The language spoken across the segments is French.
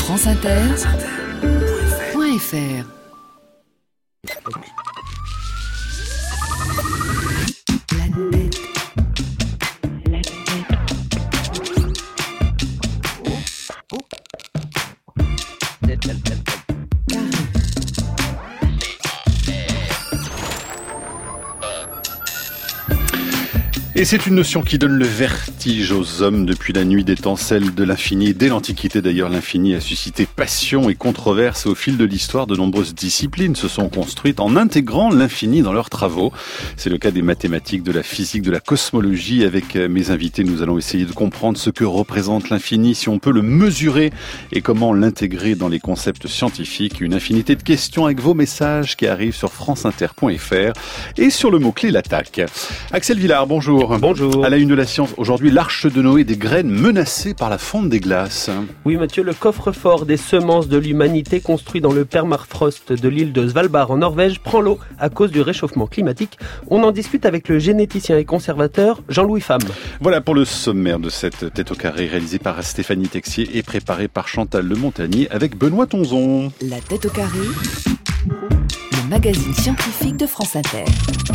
franceinter.fr. Et c'est une notion qui donne le vertige aux hommes depuis la nuit des temps, celle de l'infini. Dès l'Antiquité d'ailleurs, l'infini a suscité passion et controverse. Au fil de l'histoire, de nombreuses disciplines se sont construites en intégrant l'infini dans leurs travaux. C'est le cas des mathématiques, de la physique, de la cosmologie. Avec mes invités, nous allons essayer de comprendre ce que représente l'infini, si on peut le mesurer et comment l'intégrer dans les concepts scientifiques. Une infinité de questions avec vos messages qui arrivent sur franceinter.fr et sur le mot-clé l'attaque. Axel Villard, bonjour. Bonjour. À la une de la science, aujourd'hui, l'arche de Noé des graines menacées par la fonte des glaces. Oui Mathieu, le coffre-fort des semences de l'humanité construit dans le permafrost de l'île de Svalbard en Norvège prend l'eau à cause du réchauffement climatique. On en discute avec le généticien et conservateur Jean-Louis Fam. Voilà pour le sommaire de cette tête au carré réalisée par Stéphanie Texier et préparée par Chantal Le Montagnier avec Benoît Tonzon. La tête au carré, le magazine scientifique de France Inter.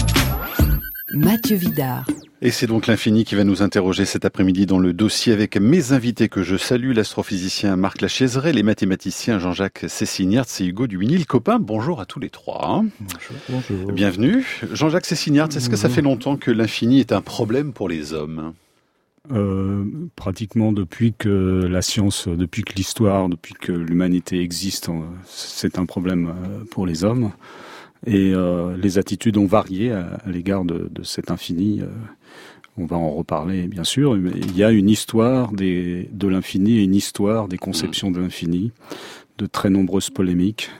Mathieu Vidard. Et c'est donc l'infini qui va nous interroger cet après-midi dans le dossier avec mes invités que je salue, l'astrophysicien Marc Lachiezeret, les mathématiciens Jean-Jacques Cessignartz et Hugo Duminil-Copin. Bonjour à tous les trois. Bonjour. Bienvenue. Jean-Jacques Cessignartz, est-ce que ça fait longtemps que l'infini est un problème pour les hommes ? Pratiquement depuis que la science, depuis que l'histoire, depuis que l'humanité existe, c'est un problème pour les hommes. Et les attitudes ont varié à l'égard de cet infini. On va en reparler, bien sûr. Mais il y a une histoire de l'infini et une histoire des conceptions de l'infini, de très nombreuses polémiques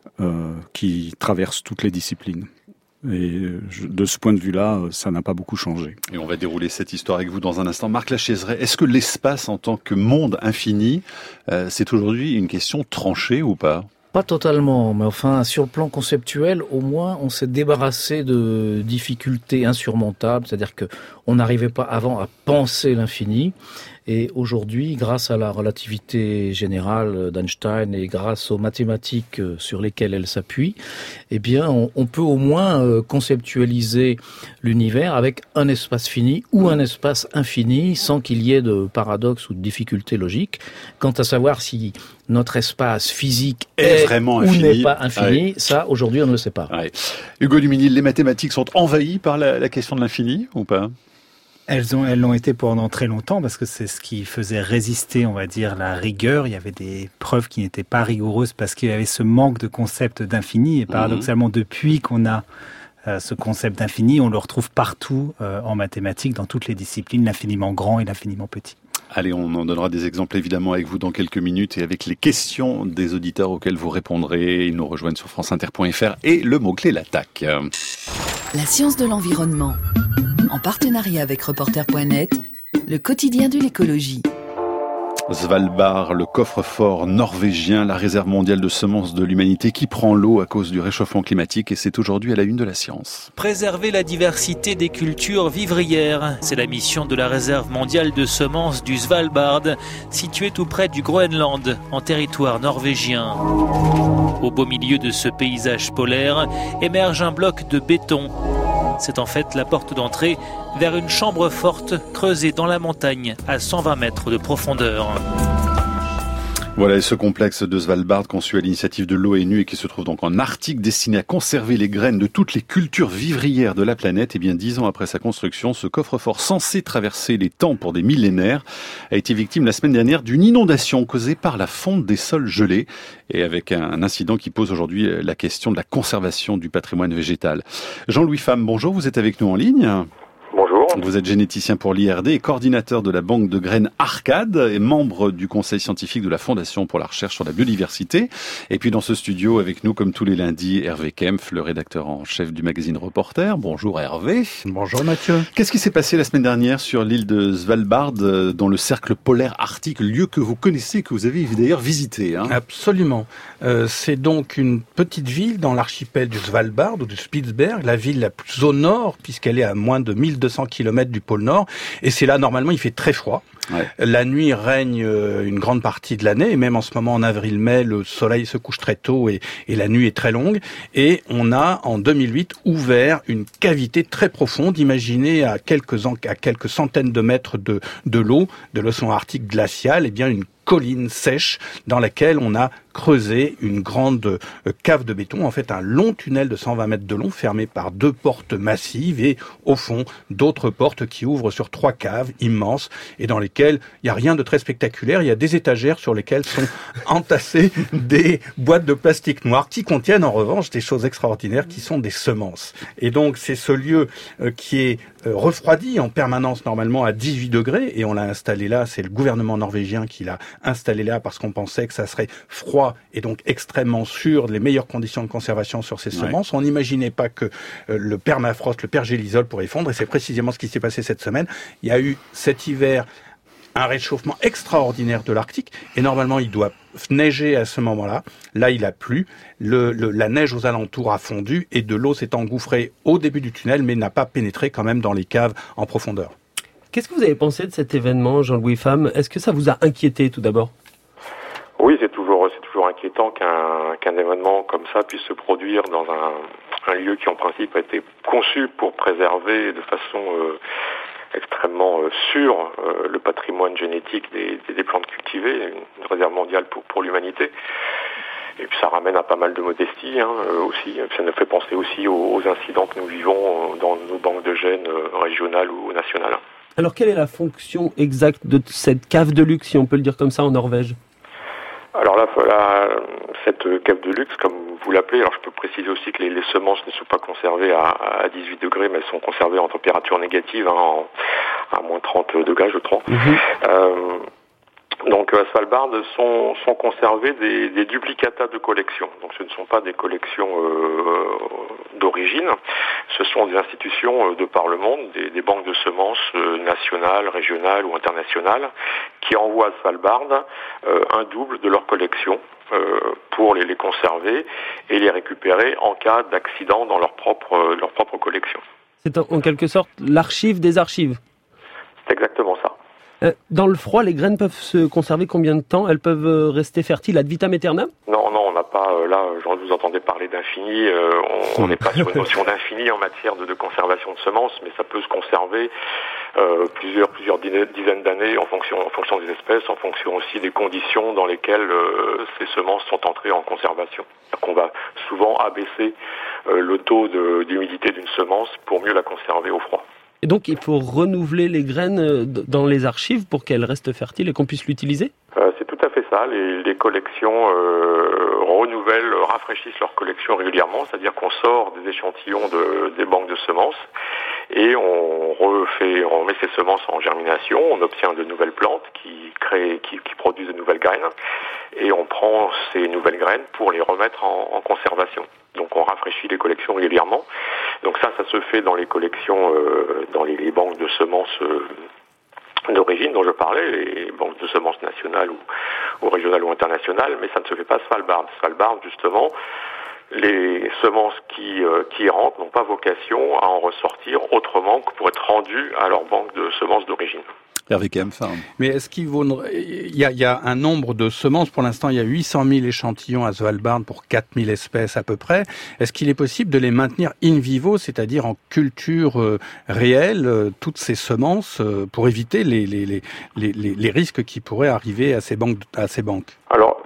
qui traversent toutes les disciplines. Et de ce point de vue-là, ça n'a pas beaucoup changé. Et on va dérouler cette histoire avec vous dans un instant. Marc Lachiezeret, est-ce que l'espace en tant que monde infini, c'est aujourd'hui une question tranchée ou pas ? Pas totalement, mais enfin, sur le plan conceptuel, au moins, on s'est débarrassé de difficultés insurmontables, c'est-à-dire que on n'arrivait pas avant à penser l'infini. Et aujourd'hui, grâce à la relativité générale d'Einstein et grâce aux mathématiques sur lesquelles elle s'appuie, eh bien, on peut au moins conceptualiser l'univers avec un espace fini ou un espace infini sans qu'il y ait de paradoxe ou de difficulté logique. Quant à savoir si notre espace physique est vraiment ou infini, n'est pas infini, ça, aujourd'hui, on ne le sait pas. Ouais. Hugo Duminil, les mathématiques sont envahies par la question de l'infini ou pas ? Elles l'ont été pendant très longtemps parce que c'est ce qui faisait résister, on va dire, la rigueur. Il y avait des preuves qui n'étaient pas rigoureuses parce qu'il y avait ce manque de concept d'infini. Et paradoxalement, depuis qu'on a ce concept d'infini, on le retrouve partout en mathématiques, dans toutes les disciplines, l'infiniment grand et l'infiniment petit. Allez, on en donnera des exemples évidemment avec vous dans quelques minutes et avec les questions des auditeurs auxquelles vous répondrez. Ils nous rejoignent sur franceinter.fr et le mot-clé l'attaque. La science de l'environnement. En partenariat avec Reporter.net, le quotidien de l'écologie. Svalbard, le coffre-fort norvégien, la réserve mondiale de semences de l'humanité qui prend l'eau à cause du réchauffement climatique et c'est aujourd'hui à la une de la science. Préserver la diversité des cultures vivrières, c'est la mission de la réserve mondiale de semences du Svalbard, située tout près du Groenland, en territoire norvégien. Au beau milieu de ce paysage polaire émerge un bloc de béton. C'est en fait la porte d'entrée vers une chambre forte creusée dans la montagne à 120 mètres de profondeur. Voilà, et ce complexe de Svalbard conçu à l'initiative de l'ONU et qui se trouve donc en Arctique, destiné à conserver les graines de toutes les cultures vivrières de la planète. Et bien 10 ans après sa construction, ce coffre-fort censé traverser les temps pour des millénaires a été victime la semaine dernière d'une inondation causée par la fonte des sols gelés et avec un incident qui pose aujourd'hui la question de la conservation du patrimoine végétal. Jean-Louis Fam, bonjour, vous êtes avec nous en ligne. Bonjour. Vous êtes généticien pour l'IRD et coordinateur de la banque de graines Arcade et membre du conseil scientifique de la Fondation pour la recherche sur la biodiversité. Et puis dans ce studio avec nous, comme tous les lundis, Hervé Kempf, le rédacteur en chef du magazine Reporter. Bonjour Hervé. Bonjour Mathieu. Qu'est-ce qui s'est passé la semaine dernière sur l'île de Svalbard, dans le cercle polaire arctique, lieu que vous connaissez, que vous avez d'ailleurs visité, hein ? Absolument. C'est donc une petite ville dans l'archipel du Svalbard ou du Spitsberg, la ville la plus au nord puisqu'elle est à moins de 1200 km km du pôle Nord. Et c'est là, normalement, il fait très froid. Ouais. La nuit règne une grande partie de l'année, et même en ce moment, en avril-mai, le soleil se couche très tôt et la nuit est très longue. Et on a, en 2008, ouvert une cavité très profonde, imaginez à quelques centaines de mètres de l'eau, de l'océan Arctique glacial, et bien une colline sèche dans laquelle on a creusé une grande cave de béton, en fait un long tunnel de 120 mètres de long fermé par 2 portes massives et au fond d'autres portes qui ouvrent sur 3 caves immenses et dans lesquelles il n'y a rien de très spectaculaire, il y a des étagères sur lesquelles sont entassées des boîtes de plastique noir qui contiennent en revanche des choses extraordinaires qui sont des semences. Et donc c'est ce lieu qui est refroidi en permanence normalement à 18 degrés et on l'a installé là, c'est le gouvernement norvégien qui l'a installé là parce qu'on pensait que ça serait froid et donc extrêmement sûr, les meilleures conditions de conservation sur ces semences. On n'imaginait pas que le permafrost, le pergélisol pourrait fondre et c'est précisément ce qui s'est passé cette semaine. Il y a eu cet hiver un réchauffement extraordinaire de l'Arctique et normalement il doit neiger à ce moment-là. Là il a plu, la neige aux alentours a fondu et de l'eau s'est engouffrée au début du tunnel mais n'a pas pénétré quand même dans les caves en profondeur. Qu'est-ce que vous avez pensé de cet événement, Jean-Louis Pham ? Est-ce que ça vous a inquiété tout d'abord ? Oui, c'est toujours inquiétant qu'un événement comme ça puisse se produire dans un lieu qui en principe a été conçu pour préserver de façon extrêmement sûre le patrimoine génétique des plantes cultivées, une réserve mondiale pour l'humanité. Et puis ça ramène à pas mal de modestie aussi. Ça nous fait penser aussi aux incidents que nous vivons dans nos banques de gènes régionales ou nationales. Alors quelle est la fonction exacte de cette cave de luxe, si on peut le dire comme ça, en Norvège ? Alors là, cette cave de luxe, comme vous l'appelez, alors je peux préciser aussi que les semences ne sont pas conservées à 18 degrés, mais elles sont conservées en température négative, à moins 30 degrés, je crois. Donc à Svalbard sont conservés des duplicata de collections. Donc ce ne sont pas des collections d'origine, ce sont des institutions de par le monde, des banques de semences nationales, régionales ou internationales, qui envoient à Svalbard un double de leur collection pour les conserver et les récupérer en cas d'accident dans leur propre collection. C'est en quelque sorte l'archive des archives. C'est exactement ça. Dans le froid, les graines peuvent se conserver combien de temps ? Elles peuvent rester fertiles ad vitam aeternam ? Non, on n'a pas, là, vous entendez parler d'infini, on n'est pas sur une notion d'infini en matière de conservation de semences, mais ça peut se conserver plusieurs dizaines d'années en fonction des espèces, en fonction aussi des conditions dans lesquelles ces semences sont entrées en conservation. C'est-à-dire qu'on va souvent abaisser le taux d'humidité d'une semence pour mieux la conserver au froid. Et donc il faut renouveler les graines dans les archives pour qu'elles restent fertiles et qu'on puisse l'utiliser ? C'est tout à fait ça. Les collections rafraîchissent leurs collections régulièrement, c'est-à-dire qu'on sort des échantillons des banques de semences et on met ces semences en germination, on obtient de nouvelles plantes qui produisent de nouvelles graines et on prend ces nouvelles graines pour les remettre en conservation. Donc on rafraîchit les collections régulièrement. Donc ça se fait dans les collections, dans les banques de semences d'origine dont je parlais, les banques de semences nationales ou régionales ou internationales, mais ça ne se fait pas à Svalbard. Svalbard, justement, les semences qui rentrent n'ont pas vocation à en ressortir autrement que pour être rendues à leur banque de semences d'origine. Hervé Kempf. Mais est-ce qu'il y a un nombre de semences, pour l'instant il y a 800 000 échantillons à Svalbard pour 4000 espèces à peu près. Est-ce qu'il est possible de les maintenir in vivo, c'est-à-dire en culture réelle, toutes ces semences, pour éviter les risques qui pourraient arriver à ces banques? Alors,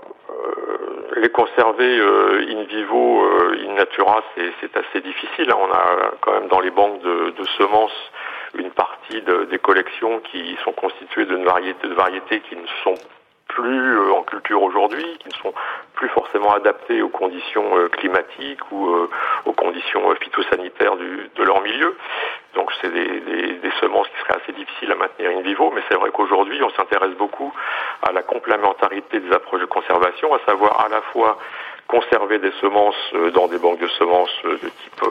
les conserver in vivo, in natura, c'est assez difficile. On a quand même dans les banques de semences une partie des collections qui sont constituées de variétés qui ne sont plus en culture aujourd'hui, qui ne sont plus forcément adaptées aux conditions climatiques ou aux conditions phytosanitaires de leur milieu. Donc c'est des semences qui seraient assez difficiles à maintenir in vivo, mais c'est vrai qu'aujourd'hui on s'intéresse beaucoup à la complémentarité des approches de conservation, à savoir à la fois conserver des semences dans des banques de semences du type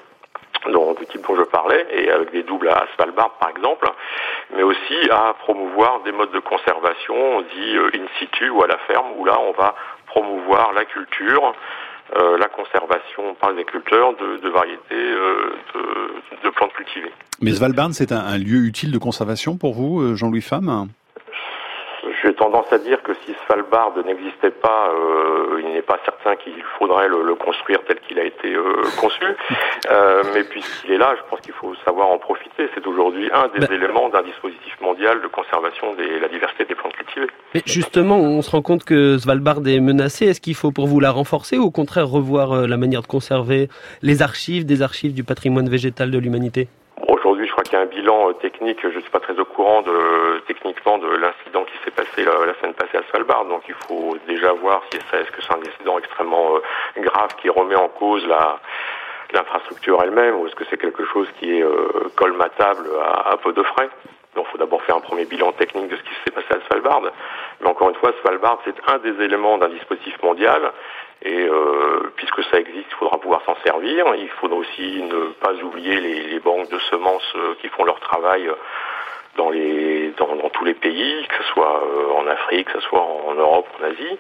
dont je parlais, et avec des doubles à Svalbard par exemple, mais aussi à promouvoir des modes de conservation dits in situ ou à la ferme, où là on va promouvoir la culture la conservation par les agriculteurs de variétés de plantes cultivées. Mais Svalbard, c'est un lieu utile de conservation pour vous, Jean-Louis Fam ? J'ai tendance à dire que si Svalbard n'existait pas, il n'est pas certain qu'il faudrait le construire tel qu'il a été conçu. Mais puisqu'il est là, je pense qu'il faut savoir en profiter. C'est aujourd'hui un des éléments d'un dispositif mondial de conservation de la diversité des plantes cultivées. Mais justement, on se rend compte que Svalbard est menacé. Est-ce qu'il faut pour vous la renforcer ou au contraire revoir la manière de conserver des archives du patrimoine végétal de l'humanité ? Aujourd'hui, je crois qu'il y a un bilan technique. Je ne suis pas très au courant techniquement de l'incident qui s'est passé la semaine passée à Svalbard. Donc, il faut déjà voir si est-ce que c'est un incident extrêmement grave qui remet en cause l'infrastructure elle-même, ou est-ce que c'est quelque chose qui est colmatable à peu de frais. Donc, il faut d'abord faire un premier bilan technique de ce qui s'est passé à Svalbard. Mais encore une fois, Svalbard, c'est un des éléments d'un dispositif mondial. Et puisque ça existe, il faudra pouvoir s'en servir. Il faudra aussi ne pas oublier les banques de semences qui font leur travail dans tous les pays, que ce soit en Afrique, que ce soit en Europe, en Asie.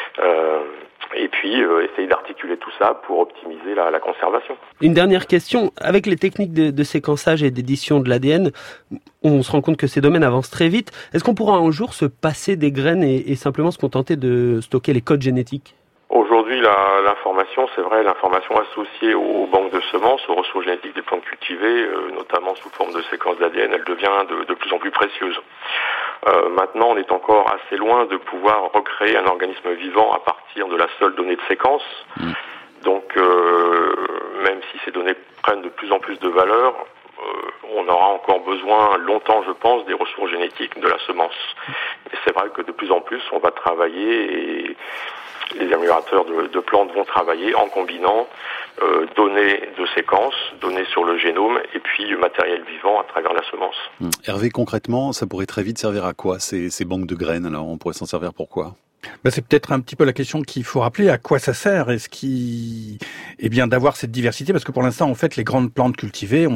Et puis essayer d'articuler tout ça pour optimiser la conservation. Une dernière question. Avec les techniques de séquençage et d'édition de l'ADN, on se rend compte que ces domaines avancent très vite. Est-ce qu'on pourra un jour se passer des graines et simplement se contenter de stocker les codes génétiques ? Aujourd'hui, l'information, c'est vrai, l'information associée aux banques de semences, aux ressources génétiques des plantes cultivées, notamment sous forme de séquences d'ADN, elle devient de plus en plus précieuse. Maintenant, on est encore assez loin de pouvoir recréer un organisme vivant à partir de la seule donnée de séquence. Donc, même si ces données prennent de plus en plus de valeur, on aura encore besoin longtemps, je pense, des ressources génétiques de la semence. Et c'est vrai que de plus en plus, on va travailler et les améliorateurs de plantes vont travailler en combinant données de séquences, données sur le génome et puis matériel vivant à travers la semence. Hervé, concrètement, ça pourrait très vite servir à quoi ces banques de graines? Alors, on pourrait s'en servir pour quoi? C'est peut-être un petit peu la question qu'il faut rappeler. À quoi ça sert? Bien, d'avoir cette diversité, parce que pour l'instant, en fait, les grandes plantes cultivées,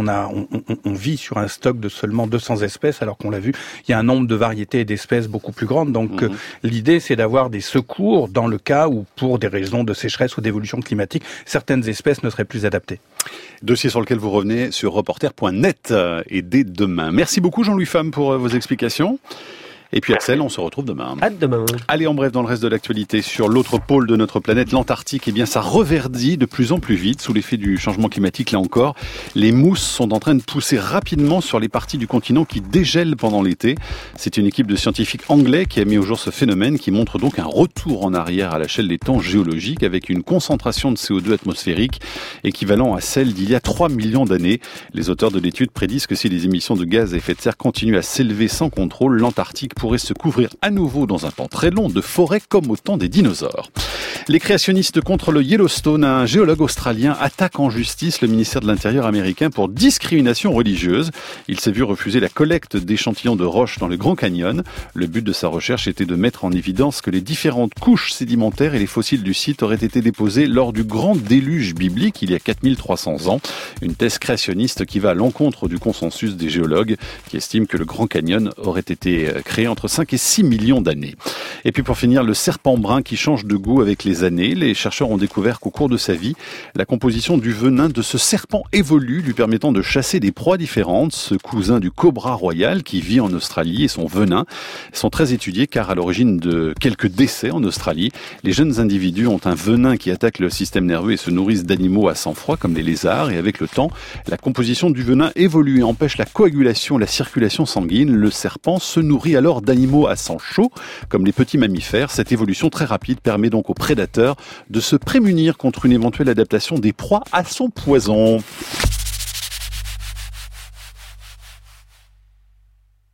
on vit sur un stock de seulement 200 espèces, alors qu'on l'a vu, il y a un nombre de variétés et d'espèces beaucoup plus grandes. Donc, l'idée, c'est d'avoir des secours dans le cas où, pour des raisons de sécheresse ou d'évolution climatique, certaines espèces ne seraient plus adaptées. Dossier sur lequel vous revenez sur reporter.net et dès demain. Merci beaucoup, Jean-Louis Fam, pour vos explications. Et puis Axel, on se retrouve demain. À demain. Allez, en bref, dans le reste de l'actualité, sur l'autre pôle de notre planète, l'Antarctique, ça reverdit de plus en plus vite sous l'effet du changement climatique. Là encore, les mousses sont en train de pousser rapidement sur les parties du continent qui dégèlent pendant l'été. C'est une équipe de scientifiques anglais qui a mis au jour ce phénomène qui montre donc un retour en arrière à l'échelle des temps géologiques avec une concentration de CO2 atmosphérique équivalent à celle d'il y a 3 millions d'années. Les auteurs de l'étude prédisent que si les émissions de gaz à effet de serre continuent à s'élever sans contrôle, l'Antarctique pourrait se couvrir à nouveau dans un temps très long de forêts comme au temps des dinosaures. Les créationnistes contre le Yellowstone, un géologue australien attaque en justice le ministère de l'Intérieur américain pour discrimination religieuse. Il s'est vu refuser la collecte d'échantillons de roches dans le Grand Canyon. Le but de sa recherche était de mettre en évidence que les différentes couches sédimentaires et les fossiles du site auraient été déposés lors du grand déluge biblique il y a 4300 ans. Une thèse créationniste qui va à l'encontre du consensus des géologues qui estiment que le Grand Canyon aurait été créé entre 5 et 6 millions d'années. Et puis pour finir, le serpent brun qui change de goût avec les années. Les chercheurs ont découvert qu'au cours de sa vie, la composition du venin de ce serpent évolue, lui permettant de chasser des proies différentes. Ce cousin du cobra royal qui vit en Australie et son venin sont très étudiés car à l'origine de quelques décès en Australie, les jeunes individus ont un venin qui attaque le système nerveux et se nourrissent d'animaux à sang froid comme les lézards. Et avec le temps, la composition du venin évolue et empêche la coagulation, la circulation sanguine. Le serpent se nourrit alors d'animaux à sang chaud, comme les petits mammifères. Cette évolution très rapide permet donc aux prédateurs de se prémunir contre une éventuelle adaptation des proies à son poison.